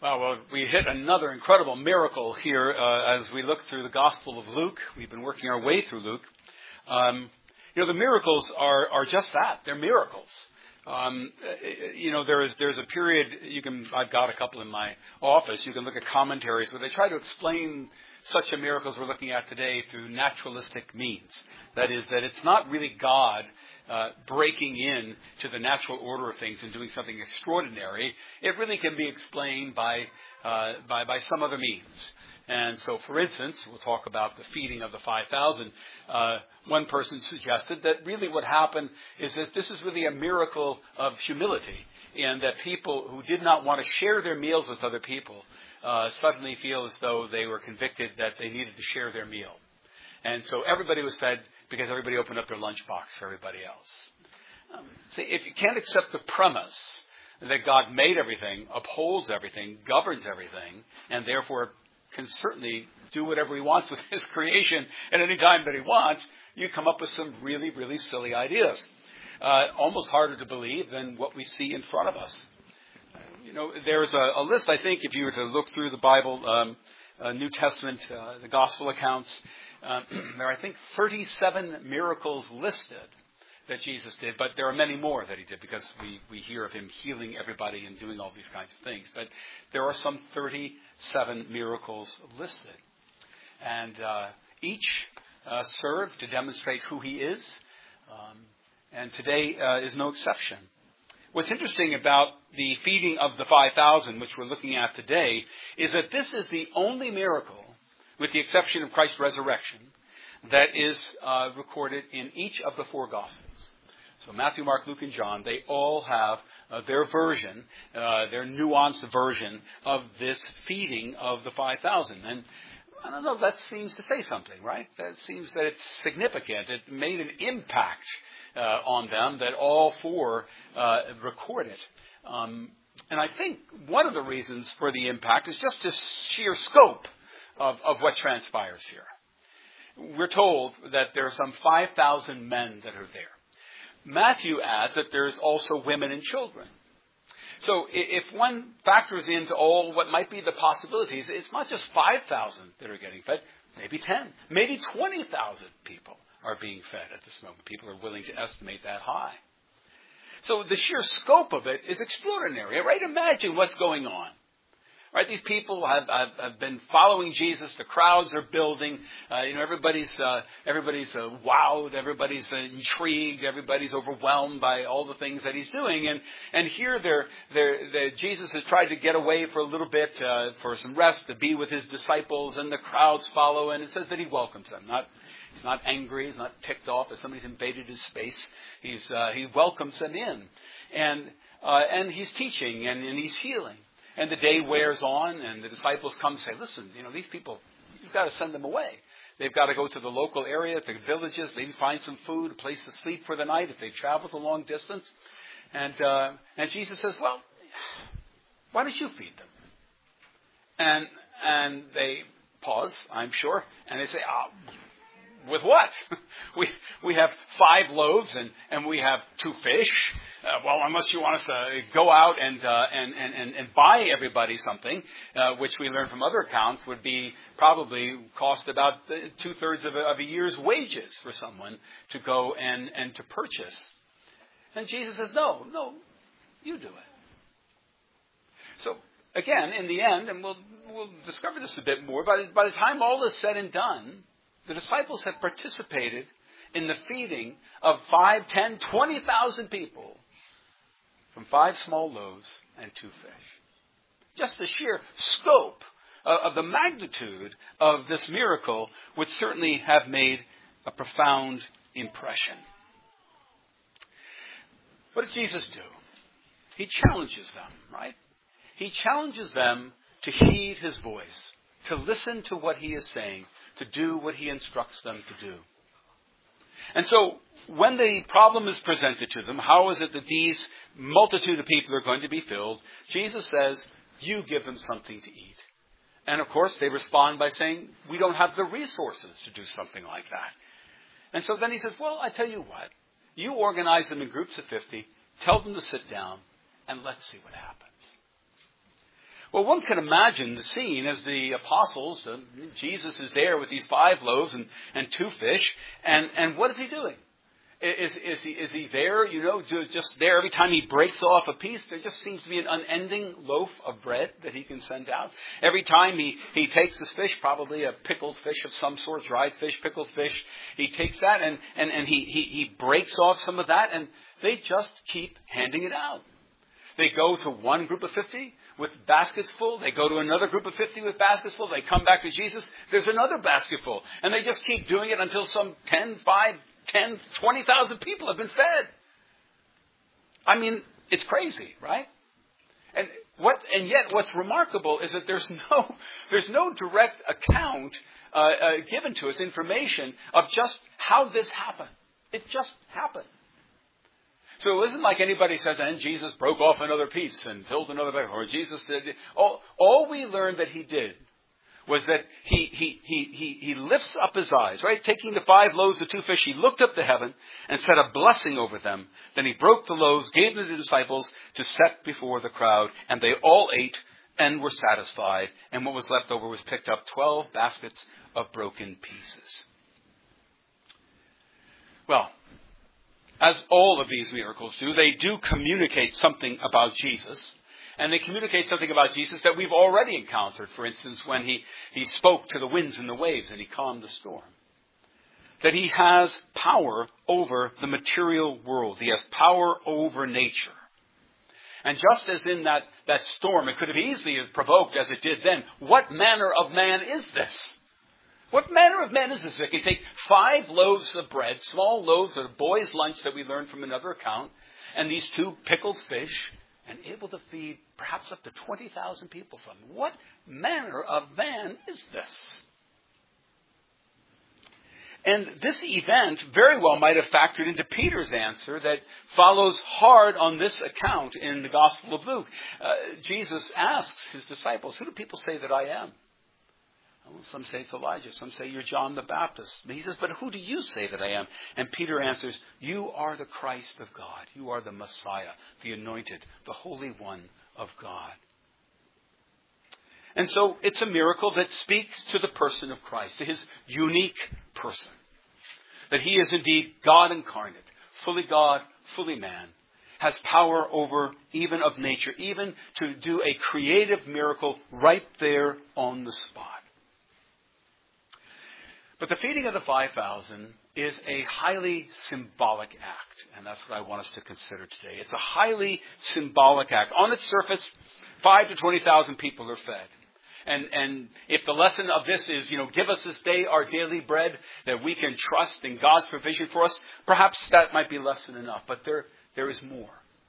Well, we hit another incredible miracle here as we look through the Gospel of Luke. We've been working our way through Luke. The miracles are just that. They're miracles. There's a period, I've got a couple in my office. You can look at commentaries where they try to explain such a miracle as we're looking at today through naturalistic means. That is, that it's not really God breaking in to the natural order of things and doing something extraordinary. It really can be explained by some other means. And so, for instance, we'll talk about the feeding of the 5,000. One person suggested that really what happened is that this is really a miracle of humility, and that people who did not want to share their meals with other people suddenly feel as though they were convicted that they needed to share their meal. And so everybody was fed because everybody opened up their lunchbox for everybody else. If you can't accept the premise that God made everything, upholds everything, governs everything, and therefore can certainly do whatever he wants with his creation at any time that he wants, you come up with some really, really silly ideas. Almost harder to believe than what we see in front of us. There's a list, I think, if you were to look through the Bible, New Testament, the Gospel accounts, there are, I think, 37 miracles listed that Jesus did, but there are many more that he did because we hear of him healing everybody and doing all these kinds of things. But there are some 37 miracles listed. And each serve to demonstrate who he is. And today is no exception. What's interesting about the feeding of the 5,000, which we're looking at today, is that this is the only miracle, with the exception of Christ's resurrection, that is recorded in each of the four Gospels. So Matthew, Mark, Luke, and John, they all have their version, their nuanced version of this feeding of the 5,000. And I don't know, that seems to say something, right? That seems that it's significant. It made an impact on them that all four record it. And I think one of the reasons for the impact is just the sheer scope of what transpires here. We're told that there are some 5,000 men that are there. Matthew adds that there's also women and children. So if one factors into all what might be the possibilities, it's not just 5,000 that are getting fed, maybe 10, maybe 20,000 people are being fed at this moment. People are willing to estimate that high. So the sheer scope of it is extraordinary, right? Imagine what's going on. Right, these people have been following Jesus. The crowds are building. Everybody's wowed. Everybody's intrigued. Everybody's overwhelmed by all the things that he's doing. And here, Jesus has tried to get away for a little bit for some rest, to be with his disciples, and the crowds follow. And it says that he welcomes them. He's not angry. He's not ticked off that somebody's invaded his space. He welcomes them in, and he's teaching and he's healing. And the day wears on, and the disciples come and say, listen, these people, you've got to send them away. They've got to go to the local area, to villages, maybe find some food, a place to sleep for the night if they've traveled a long distance. And Jesus says, well, why don't you feed them? And they pause, I'm sure, and they say, with what? We have 5 loaves and we have 2 fish. Well, unless you want us to go out and buy everybody something, which we learn from other accounts would be probably cost about 2/3 of a year's wages for someone to go and to purchase. And Jesus says, no, you do it. So again, in the end, and we'll discover this a bit more, by the time all is said and done, the disciples have participated in the feeding of 5, 10, 20,000 people from 5 small loaves and 2 fish. Just the sheer scope of the magnitude of this miracle would certainly have made a profound impression. What does Jesus do? He challenges them, right? He challenges them to heed his voice, to listen to what he is saying, to do what he instructs them to do. And so, when the problem is presented to them, how is it that these multitude of people are going to be filled? Jesus says, you give them something to eat. And of course, they respond by saying, we don't have the resources to do something like that. And so then he says, well, I tell you what, you organize them in groups of 50, tell them to sit down, and let's see what happens. Well, one can imagine the scene as the apostles, Jesus is there with these 5 loaves and 2 fish, and what is he doing? Is he there, just there every time he breaks off a piece? There just seems to be an unending loaf of bread that he can send out. Every time he takes this fish, probably a pickled fish of some sort, dried fish, pickled fish, he takes that and he breaks off some of that, and they just keep handing it out. They go to one group of 50 with baskets full. They go to another group of 50 with baskets full. They come back to Jesus. There's another basket full. And they just keep doing it until some 20,000 people have been fed. I mean, it's crazy, right? And yet what's remarkable is that there's no direct account given to us, information of just how this happened. It just happened. So it isn't like anybody says, and Jesus broke off another piece and filled another bag, or Jesus said, all we learned that he did was that he lifts up his eyes, right? Taking the 5 loaves, the 2 fish, he looked up to heaven and said a blessing over them. Then he broke the loaves, gave them to the disciples to set before the crowd, and they all ate and were satisfied. And what was left over was picked up 12 baskets of broken pieces. Well, as all of these miracles do, they do communicate something about Jesus. And they communicate something about Jesus that we've already encountered. For instance, when he spoke to the winds and the waves and he calmed the storm. That he has power over the material world. He has power over nature. And just as in that storm, it could have easily provoked as it did then, what manner of man is this? What manner of man is this? They can take 5 loaves of bread, small loaves of a boy's lunch that we learned from another account, and these 2 pickled fish, and able to feed perhaps up to 20,000 people from them. What manner of man is this? And this event very well might have factored into Peter's answer that follows hard on this account in the Gospel of Luke. Jesus asks his disciples, who do people say that I am? Well, some say it's Elijah. Some say you're John the Baptist. And he says, but who do you say that I am? And Peter answers, you are the Christ of God. You are the Messiah, the Anointed, the Holy One of God. And so it's a miracle that speaks to the person of Christ, to his unique person. That he is indeed God incarnate, fully God, fully man. Has power over even of nature, even to do a creative miracle right there on the spot. But the feeding of the 5,000 is a highly symbolic act. And that's what I want us to consider today. It's a highly symbolic act. On its surface, 5 to 20,000 people are fed. And if the lesson of this is, give us this day our daily bread, that we can trust in God's provision for us, perhaps that might be less than enough. But there is more.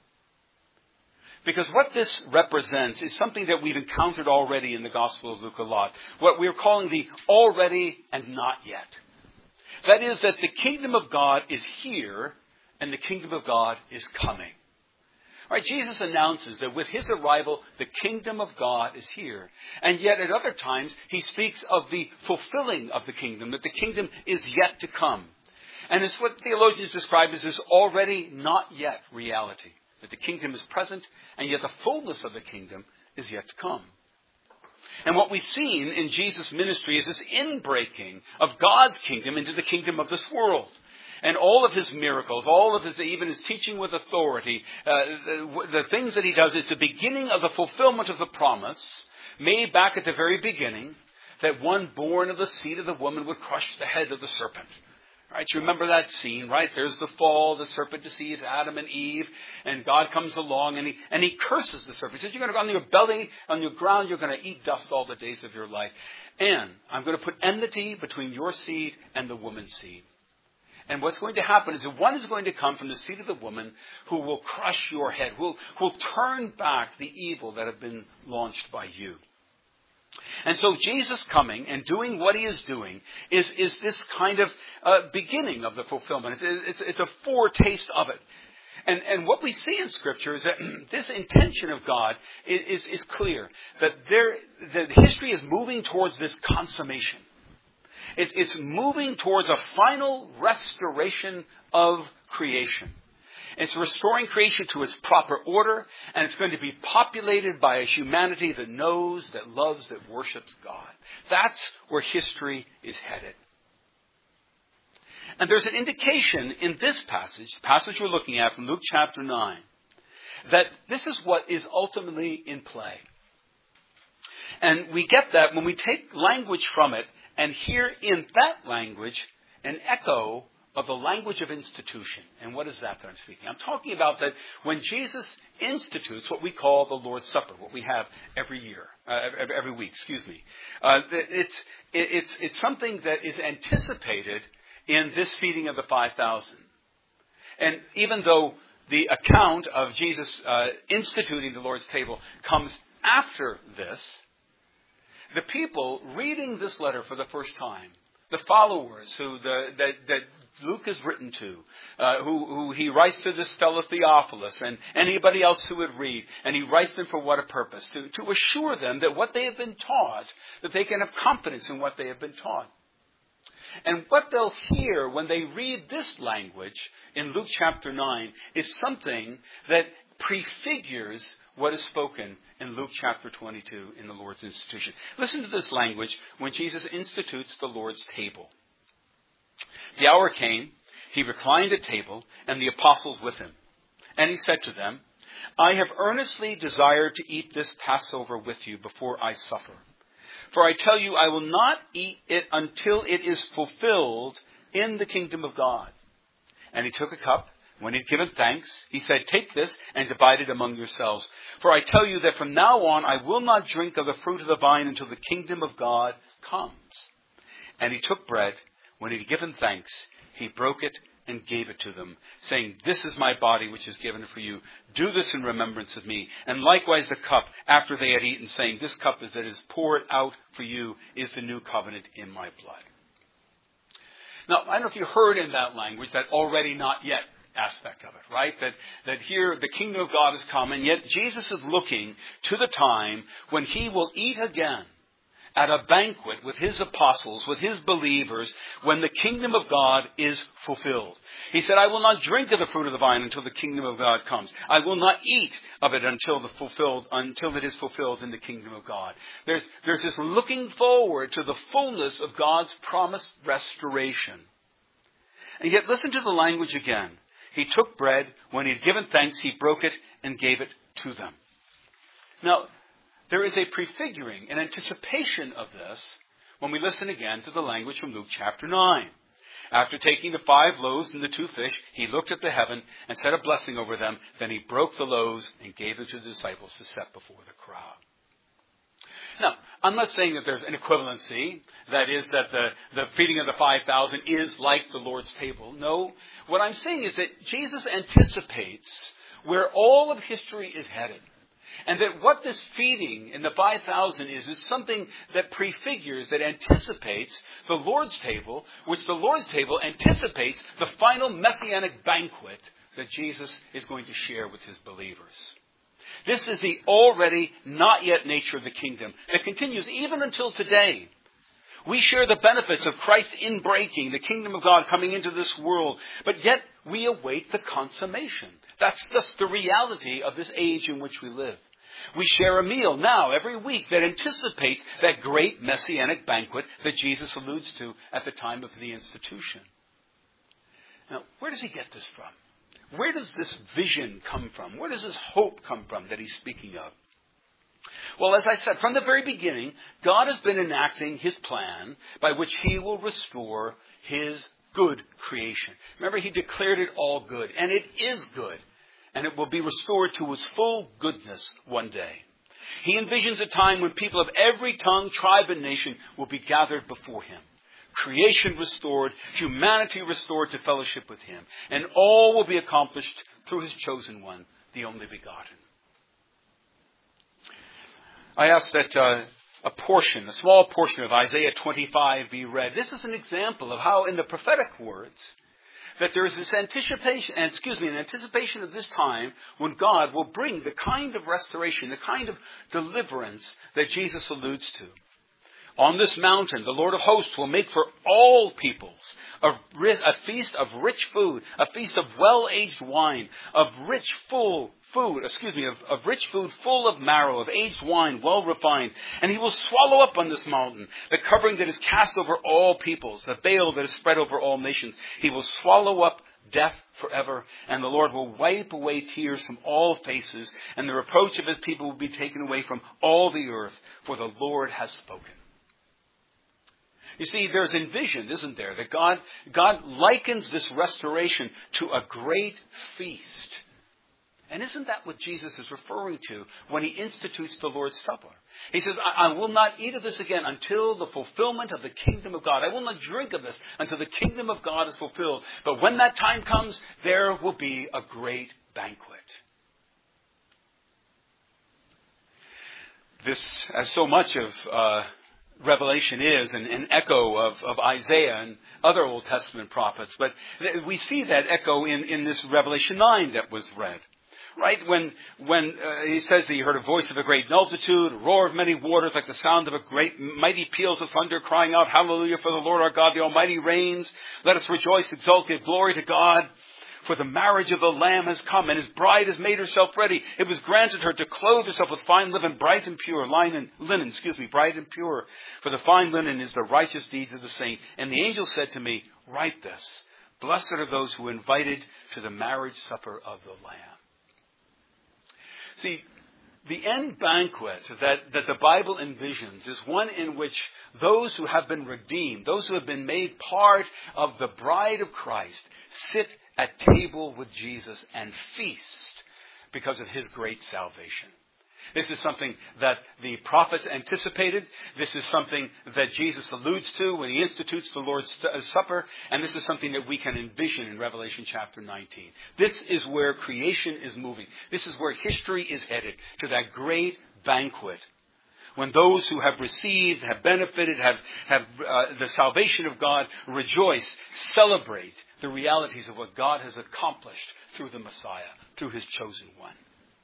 Because what this represents is something that we've encountered already in the Gospel of Luke a lot. What we're calling the already and not yet. That is that the kingdom of God is here and the kingdom of God is coming. All right, Jesus announces that with his arrival, the kingdom of God is here. And yet at other times, he speaks of the fulfilling of the kingdom, that the kingdom is yet to come. And it's what theologians describe as this already not yet reality. That the kingdom is present, and yet the fullness of the kingdom is yet to come. And what we've seen in Jesus' ministry is this inbreaking of God's kingdom into the kingdom of this world. And all of his miracles, all of his, even his teaching with authority, the things that he does, it's the beginning of the fulfillment of the promise made back at the very beginning that one born of the seed of the woman would crush the head of the serpent. Right, you remember that scene, right? There's the fall, the serpent deceives Adam and Eve, and God comes along and he curses the serpent. He says, you're going to go on your belly, on your ground, you're going to eat dust all the days of your life. And I'm going to put enmity between your seed and the woman's seed. And what's going to happen is that one is going to come from the seed of the woman who will crush your head, who will turn back the evil that have been launched by you. And so Jesus coming and doing what he is doing is this kind of beginning of the fulfillment. It's a foretaste of it. And what we see in Scripture is that this intention of God is clear. That history is moving towards this consummation. It's moving towards a final restoration of creation. It's restoring creation to its proper order, and it's going to be populated by a humanity that knows, that loves, that worships God. That's where history is headed. And there's an indication in this passage we're looking at from Luke chapter 9, that this is what is ultimately in play. And we get that when we take language from it and hear in that language an echo of the language of institution. And what is that I'm speaking? I'm talking about that when Jesus institutes what we call the Lord's Supper, what we have every week, it's something that is anticipated in this feeding of the 5,000. And even though the account of Jesus instituting the Lord's table comes after this, the people reading this letter for the first time, the followers that Luke is written to, who he writes to this fellow Theophilus and anybody else who would read, and he writes them for what a purpose? To assure them that what they have been taught, that they can have confidence in what they have been taught. And what they'll hear when they read this language in Luke chapter 9 is something that prefigures what is spoken in Luke chapter 22 in the Lord's institution. Listen to this language when Jesus institutes the Lord's table. The hour came, he reclined at table, and the apostles with him. And he said to them, I have earnestly desired to eat this Passover with you before I suffer. For I tell you, I will not eat it until it is fulfilled in the kingdom of God. And he took a cup. When he had given thanks, he said, take this and divide it among yourselves. For I tell you that from now on I will not drink of the fruit of the vine until the kingdom of God comes. And he took bread. When he had given thanks, he broke it and gave it to them, saying, this is my body which is given for you. Do this in remembrance of me. And likewise the cup, after they had eaten, saying, this cup that is poured out for you is the new covenant in my blood. Now, I don't know if you heard in that language that already not yet aspect of it, right? That here the kingdom of God has come, and yet Jesus is looking to the time when he will eat again at a banquet with his apostles, with his believers, when the kingdom of God is fulfilled. He said, I will not drink of the fruit of the vine until the kingdom of God comes. I will not eat of it until it is fulfilled in the kingdom of God. There's this looking forward to the fullness of God's promised restoration. And yet listen to the language again. He took bread. When he had given thanks, he broke it and gave it to them. Now, there is a prefiguring, an anticipation of this when we listen again to the language from Luke chapter 9. After taking the 5 loaves and the 2 fish, he looked up to heaven and said a blessing over them. Then he broke the loaves and gave them to the disciples to set before the crowd. Now, I'm not saying that there's an equivalency, that is, that the feeding of the 5,000 is like the Lord's table. No, what I'm saying is that Jesus anticipates where all of history is headed. And that what this feeding in the 5,000 is something that prefigures, that anticipates the Lord's table, which the Lord's table anticipates the final messianic banquet that Jesus is going to share with his believers. This is the already not yet nature of the kingdom that continues even until today. We share the benefits of Christ's inbreaking, the kingdom of God coming into this world, but yet we await the consummation. That's just the reality of this age in which we live. We share a meal now every week that anticipates that great messianic banquet that Jesus alludes to at the time of the institution. Now, where does he get this from? Where does this vision come from? Where does this hope come from that he's speaking of? Well, as I said, from the very beginning, God has been enacting his plan by which he will restore his good creation. Remember, he declared it all good, and it is good, and it will be restored to its full goodness one day. He envisions a time when people of every tongue, tribe, and nation will be gathered before him. Creation restored, humanity restored to fellowship with him, and all will be accomplished through his chosen one, the only begotten. I ask that a small portion of Isaiah 25 be read. This is an example of how in the prophetic words that there is this an anticipation of this time when God will bring the kind of restoration, the kind of deliverance that Jesus alludes to. On this mountain, the Lord of hosts will make for all peoples a feast of rich food, a feast of well-aged wine, of rich food full of marrow, of aged wine, well refined. And he will swallow up on this mountain the covering that is cast over all peoples, the veil that is spread over all nations. He will swallow up death forever, and the Lord will wipe away tears from all faces, and the reproach of his people will be taken away from all the earth, for the Lord has spoken. You see, there's envisioned, isn't there, that God likens this restoration to a great feast. And isn't that what Jesus is referring to when he institutes the Lord's Supper? He says, I will not eat of this again until the fulfillment of the kingdom of God. I will not drink of this until the kingdom of God is fulfilled. But when that time comes, there will be a great banquet. This, as so much of Revelation is an echo of Isaiah and other Old Testament prophets. But we see that echo in this Revelation 9 that was read. Right? When he says that he heard a voice of a great multitude, a roar of many waters like the sound of a great mighty peals of thunder, crying out, Hallelujah, for the Lord our God, the Almighty reigns. Let us rejoice, exult, give glory to God. For the marriage of the Lamb has come, and his bride has made herself ready. It was granted her to clothe herself with fine linen, bright and pure, bright and pure. For the fine linen is the righteous deeds of the saint. And the angel said to me, write this, blessed are those who are invited to the marriage supper of the Lamb. See, the end banquet that the Bible envisions is one in which those who have been redeemed, those who have been made part of the bride of Christ, sit at table with Jesus and feast because of his great salvation. This is something that the prophets anticipated. This is something that Jesus alludes to when he institutes the Lord's Supper. And this is something that we can envision in Revelation chapter 19. This is where creation is moving. This is where history is headed, to that great banquet. When those who have received, have benefited, have the salvation of God rejoice, celebrate the realities of what God has accomplished through the Messiah, through his chosen one.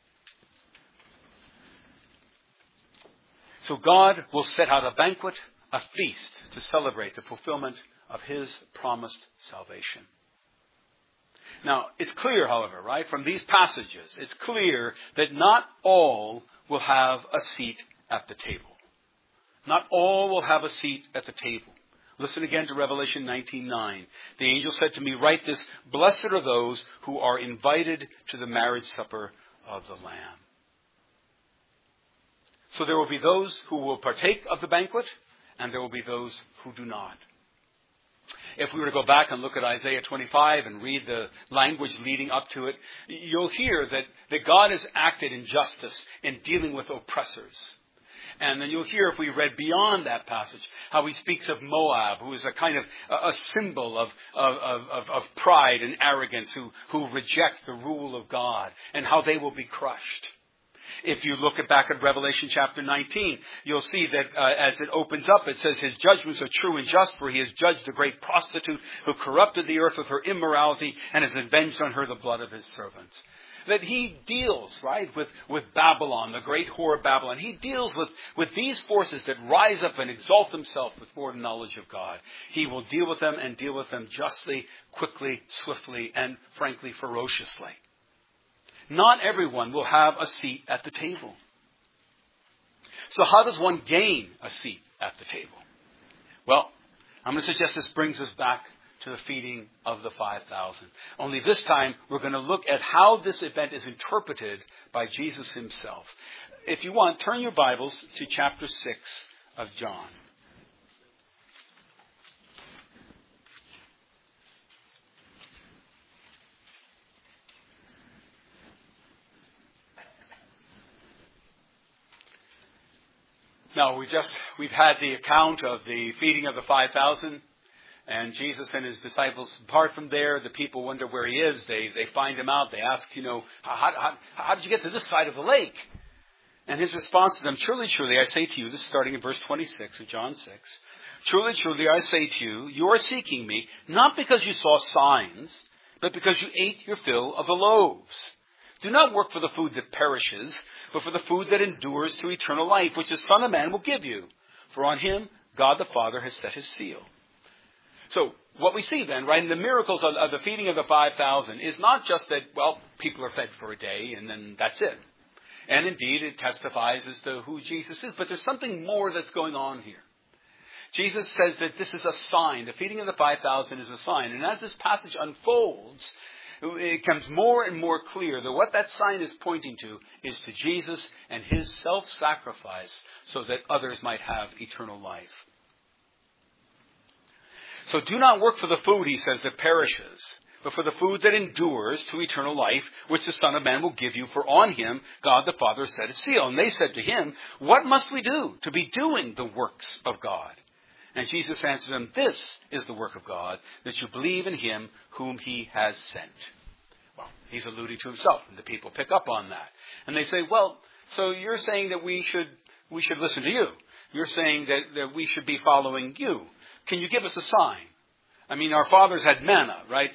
So God will set out a banquet, a feast, to celebrate the fulfillment of his promised salvation. Now, it's clear, however, right, from these passages, it's clear that not all will have a seat at the table. Not all will have a seat at the table. Listen again to Revelation 19:9. The angel said to me, write this, blessed are those who are invited to the marriage supper of the Lamb. So there will be those who will partake of the banquet, and there will be those who do not. If we were to go back and look at Isaiah 25 and read the language leading up to it, you'll hear that God has acted in justice in dealing with oppressors. And then you'll hear, if we read beyond that passage, how he speaks of Moab, who is a kind of a symbol of pride and arrogance, who reject the rule of God, and how they will be crushed. If you look back at Revelation chapter 19, you'll see that as it opens up, it says his judgments are true and just, for he has judged the great prostitute who corrupted the earth with her immorality and has avenged on her the blood of his servants. That he deals, right, with Babylon, the great whore Babylon. He deals with these forces that rise up and exalt themselves with more knowledge of God. He will deal with them and deal with them justly, quickly, swiftly, and frankly, ferociously. Not everyone will have a seat at the table. So how does one gain a seat at the table? Well, I'm going to suggest this brings us back to the feeding of the 5,000. Only this time, we're going to look at how this event is interpreted by Jesus himself. If you want, turn your Bibles to chapter 6 of John. Now, we've had the account of the feeding of the 5,000, and Jesus and his disciples depart from there. The people wonder where he is. They find him out. They ask, how did you get to this side of the lake? And his response to them, truly, truly, I say to you, this is starting in verse 26 of John 6. Truly, truly, I say to you, you are seeking me, not because you saw signs, but because you ate your fill of the loaves. Do not work for the food that perishes, but for the food that endures to eternal life, which the Son of Man will give you. For on him God the Father has set his seal. So what we see then, right, in the miracles of the feeding of the 5,000 is not just that, well, people are fed for a day and then that's it. And indeed, it testifies as to who Jesus is. But there's something more that's going on here. Jesus says that this is a sign. The feeding of the 5,000 is a sign. And as this passage unfolds, it becomes more and more clear that what that sign is pointing to is to Jesus and his self-sacrifice so that others might have eternal life. So do not work for the food, he says, that perishes, but for the food that endures to eternal life, which the Son of Man will give you, for on him God the Father set his seal. And they said to him, what must we do to be doing the works of God? And Jesus answered them, this is the work of God, that you believe in him whom he has sent. Well, he's alluding to himself, and the people pick up on that. And they say, well, so you're saying that we should listen to you. You're saying that we should be following you. Can you give us a sign? I mean, our fathers had manna, right?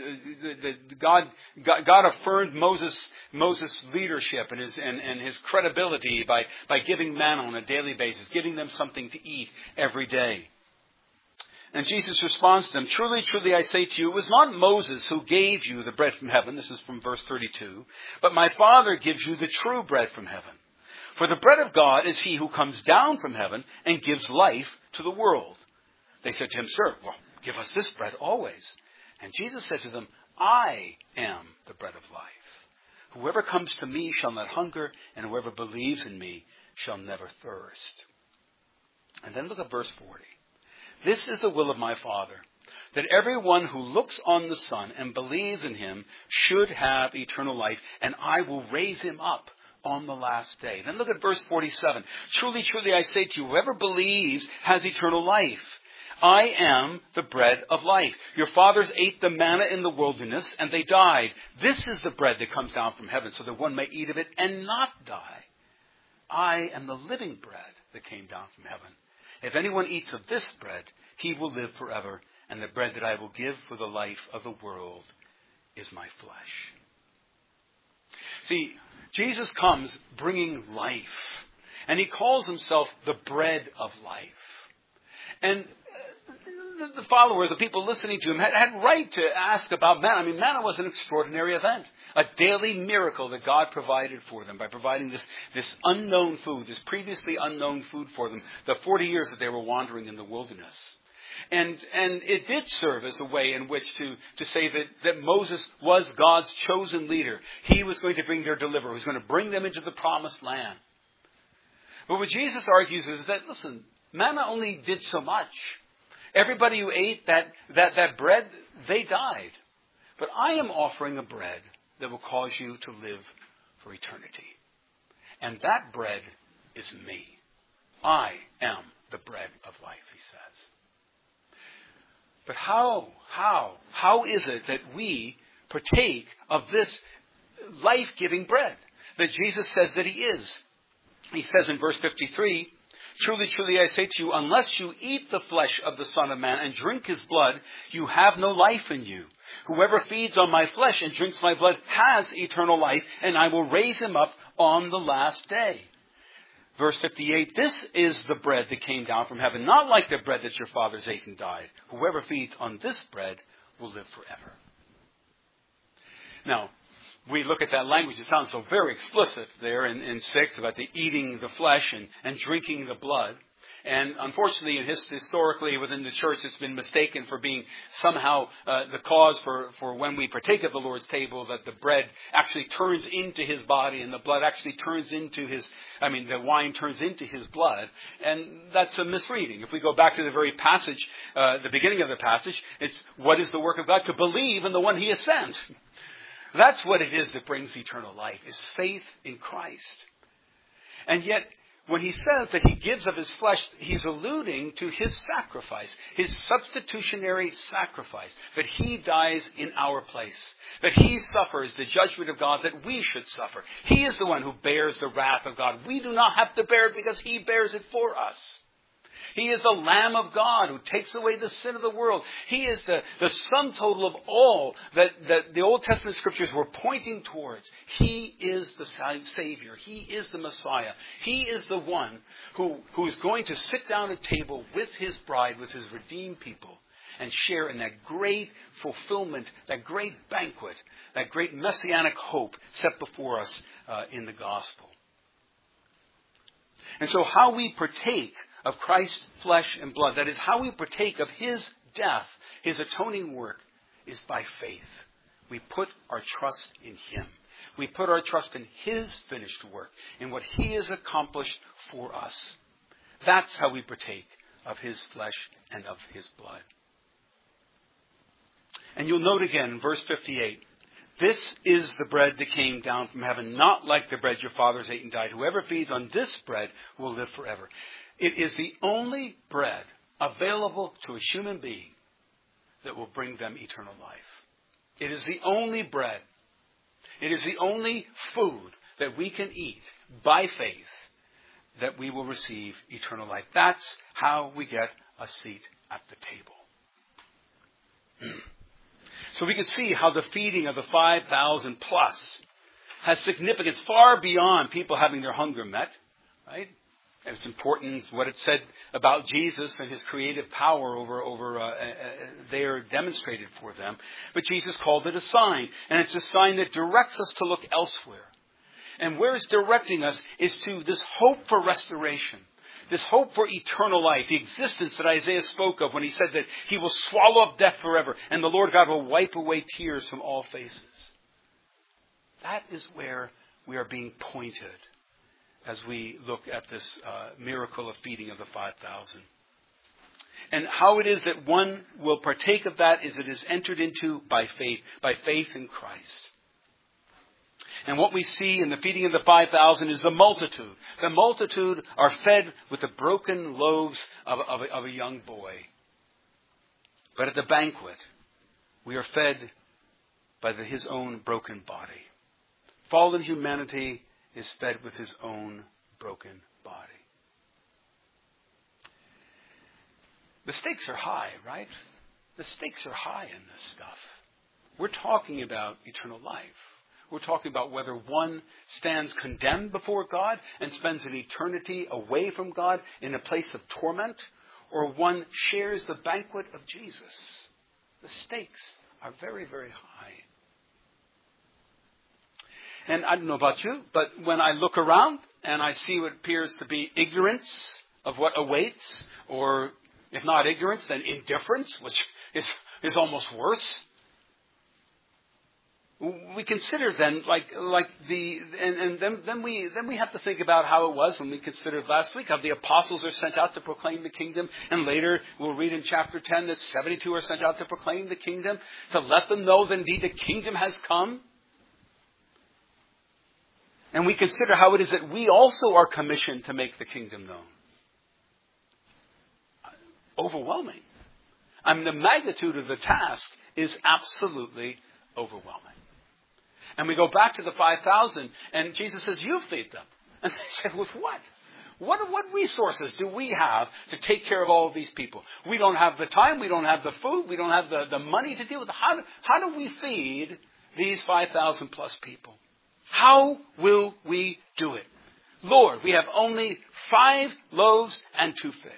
God affirmed Moses' leadership and his credibility by giving manna on a daily basis, giving them something to eat every day. And Jesus responds to them, truly, truly, I say to you, it was not Moses who gave you the bread from heaven. This is from verse 32. But my Father gives you the true bread from heaven. For the bread of God is he who comes down from heaven and gives life to the world. They said to him, sir, well, give us this bread always. And Jesus said to them, I am the bread of life. Whoever comes to me shall not hunger, and whoever believes in me shall never thirst. And then look at verse 40. This is the will of my Father, that everyone who looks on the Son and believes in him should have eternal life, and I will raise him up on the last day. Then look at verse 47. Truly, truly, I say to you, whoever believes has eternal life. I am the bread of life. Your fathers ate the manna in the wilderness, and they died. This is the bread that comes down from heaven, so that one may eat of it and not die. I am the living bread that came down from heaven. If anyone eats of this bread, he will live forever, and the bread that I will give for the life of the world is my flesh. See, Jesus comes bringing life, and he calls himself the bread of life. And the followers, the people listening to him, had right to ask about manna. I mean, manna was an extraordinary event, a daily miracle that God provided for them by providing this unknown food, this previously unknown food for them, the 40 years that they were wandering in the wilderness. And it did serve as a way in which to say that Moses was God's chosen leader. He was going to bring their deliverer. He was going to bring them into the promised land. But what Jesus argues is that, listen, manna only did so much. Everybody who ate that bread, they died. But I am offering a bread that will cause you to live for eternity. And that bread is me. I am the bread of life, he says. But how is it that we partake of this life-giving bread that Jesus says that he is? He says in verse 53, truly, truly, I say to you, unless you eat the flesh of the Son of Man and drink his blood, you have no life in you. Whoever feeds on my flesh and drinks my blood has eternal life, and I will raise him up on the last day. Verse 58, this is the bread that came down from heaven, not like the bread that your fathers ate and died. Whoever feeds on this bread will live forever. Now, we look at that language, it sounds so very explicit there in 6 about the eating the flesh and drinking the blood. And unfortunately, historically within the church, it's been mistaken for being somehow the cause for when we partake of the Lord's table, that the bread actually turns into his body and the blood actually turns into the wine turns into his blood. And that's a misreading. If we go back to the very passage, the beginning of the passage, it's what is the work of God? To believe in the one he has sent. That's what it is that brings eternal life, is faith in Christ. And yet, when he says that he gives of his flesh, he's alluding to his sacrifice, his substitutionary sacrifice, that he dies in our place, that he suffers the judgment of God that we should suffer. He is the one who bears the wrath of God. We do not have to bear it because he bears it for us. He is the Lamb of God who takes away the sin of the world. He is the sum total of all that the Old Testament scriptures were pointing towards. He is the Savior. He is the Messiah. He is the one who is going to sit down at table with his bride, with his redeemed people, and share in that great fulfillment, that great banquet, that great messianic hope set before us in the gospel. And so how we partake of Christ's flesh and blood, that is, how we partake of his death, his atoning work, is by faith. We put our trust in him. We put our trust in his finished work, in what he has accomplished for us. That's how we partake of his flesh and of his blood. And you'll note again in verse 58, this is the bread that came down from heaven, not like the bread your fathers ate and died. Whoever feeds on this bread will live forever. It is the only bread available to a human being that will bring them eternal life. It is the only bread. It is the only food that we can eat by faith that we will receive eternal life. That's how we get a seat at the table. So we can see how the feeding of the 5,000 plus has significance far beyond people having their hunger met, right? It's important what it said about Jesus and his creative power over there demonstrated for them. But Jesus called it a sign, and it's a sign that directs us to look elsewhere. And where it's directing us is to this hope for restoration. This hope for eternal life, the existence that Isaiah spoke of when he said that he will swallow up death forever and the Lord God will wipe away tears from all faces. That is where we are being pointed as we look at this miracle of feeding of the 5,000. And how it is that one will partake of that is it is entered into by faith in Christ. And what we see in the feeding of the 5,000 is the multitude. The multitude are fed with the broken loaves of a young boy. But at the banquet, we are fed by his own broken body. Fallen humanity is fed with his own broken body. The stakes are high, right? The stakes are high in this stuff. We're talking about eternal life. We're talking about whether one stands condemned before God and spends an eternity away from God in a place of torment, or one shares the banquet of Jesus. The stakes are very, very high. And I don't know about you, but when I look around and I see what appears to be ignorance of what awaits, or if not ignorance, then indifference, which is almost worse. We consider then then we have to think about how it was when we considered last week how the apostles are sent out to proclaim the kingdom, and later we'll read in chapter 10 that 72 are sent out to proclaim the kingdom, to let them know that indeed the kingdom has come. And we consider how it is that we also are commissioned to make the kingdom known. Overwhelming. I mean, the magnitude of the task is absolutely overwhelming. And we go back to the 5,000, and Jesus says, you feed them. And they say, with what? What resources do we have to take care of all of these people? We don't have the time, we don't have the food, we don't have the money to deal with it. How do we feed these 5,000 plus people? How will we do it? Lord, we have only 5 loaves and 2 fish.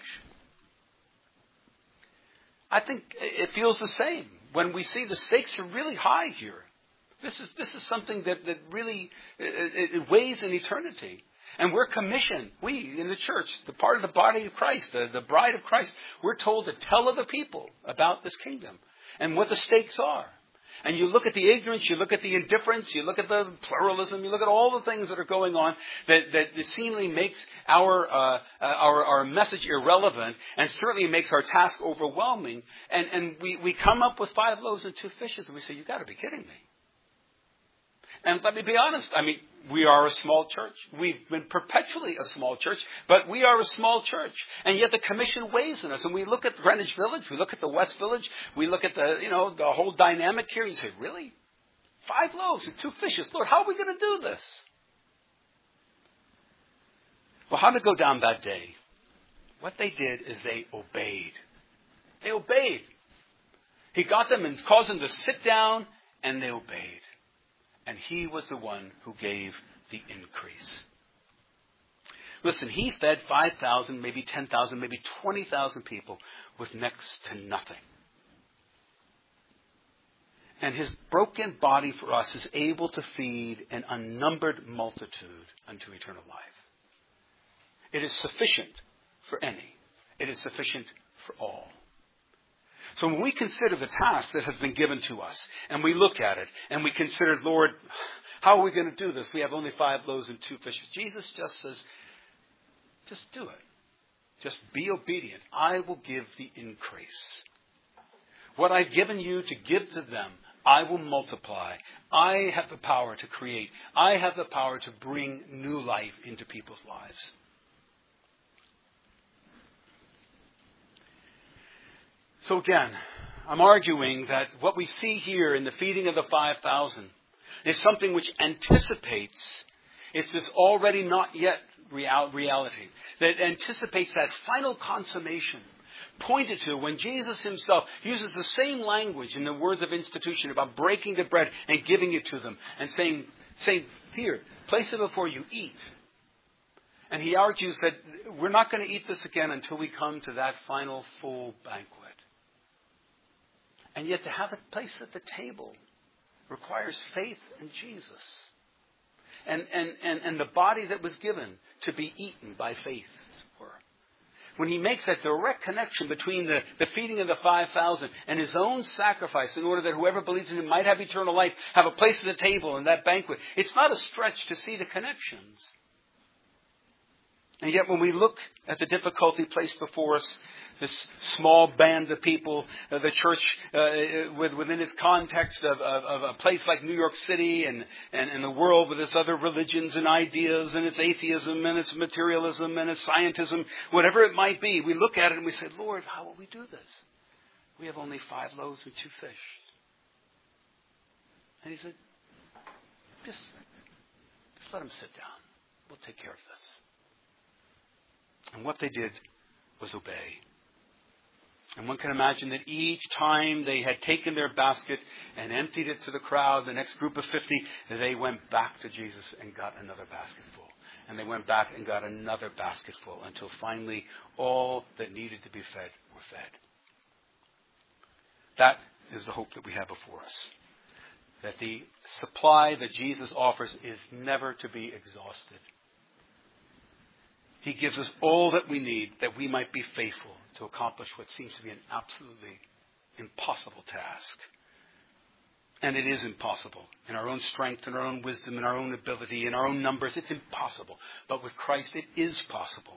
I think it feels the same when we see the stakes are really high here. This is something that really it weighs in eternity. And we're commissioned, we in the church, the part of the body of Christ, the bride of Christ, we're told to tell other people about this kingdom and what the stakes are. And you look at the ignorance, you look at the indifference, you look at the pluralism, you look at all the things that are going on that seemingly makes our message irrelevant, and certainly makes our task overwhelming. And we come up with 5 loaves and 2 fishes, and we say, you've got to be kidding me. And let me be honest, I mean, we are a small church. We've been perpetually a small church, but we are a small church. And yet the commission weighs in us. And we look at Greenwich Village, we look at the West Village, we look at the whole dynamic here, and you say, really? 5 loaves and 2 fishes? Lord, how are we going to do this? Well, how did it go down that day What they did is they obeyed. They obeyed. He got them and caused them to sit down, and they obeyed. And he was the one who gave the increase. Listen, he fed 5,000, maybe 10,000, maybe 20,000 people with next to nothing. And his broken body for us is able to feed an unnumbered multitude unto eternal life. It is sufficient for any. It is sufficient for all. So when we consider the task that has been given to us, and we look at it, and we consider, Lord, how are we going to do this? We have only 5 loaves and 2 fishes. Jesus just says, just do it. Just be obedient. I will give the increase. What I've given you to give to them, I will multiply. I have the power to create. I have the power to bring new life into people's lives. So again, I'm arguing that what we see here in the feeding of the 5,000 is something which anticipates, it's this already not yet reality, that anticipates that final consummation pointed to when Jesus himself uses the same language in the words of institution about breaking the bread and giving it to them and saying, here, place it before you, eat. And he argues that we're not going to eat this again until we come to that final full banquet. And yet to have a place at the table requires faith in Jesus. And the body that was given to be eaten by faith, as it were. When he makes that direct connection between the feeding of the 5,000 and his own sacrifice in order that whoever believes in him might have eternal life, have a place at the table in that banquet, it's not a stretch to see the connections. And yet when we look at the difficulty placed before us, this small band of people, the church within its context of a place like New York City and the world with its other religions and ideas and its atheism and its materialism and its scientism, whatever it might be, we look at it and we say, Lord, how will we do this? We have only 5 loaves and 2 fish. And he said, just let them sit down. We'll take care of this. And what they did was obey. And one can imagine that each time they had taken their basket and emptied it to the crowd, the next group of 50, they went back to Jesus and got another basketful. And they went back and got another basketful until finally all that needed to be fed were fed. That is the hope that we have before us. That the supply that Jesus offers is never to be exhausted. He gives us all that we need that we might be faithful to accomplish what seems to be an absolutely impossible task. And it is impossible. In our own strength, in our own wisdom, in our own ability, in our own numbers, it's impossible. But with Christ, it is possible.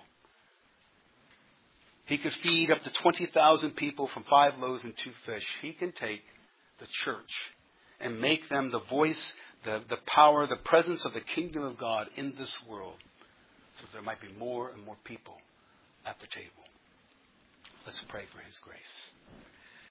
He could feed up to 20,000 people from 5 loaves and 2 fish. He can take the church and make them the voice, the power, the presence of the kingdom of God in this world. So there might be more and more people at the table. Let's pray for his grace.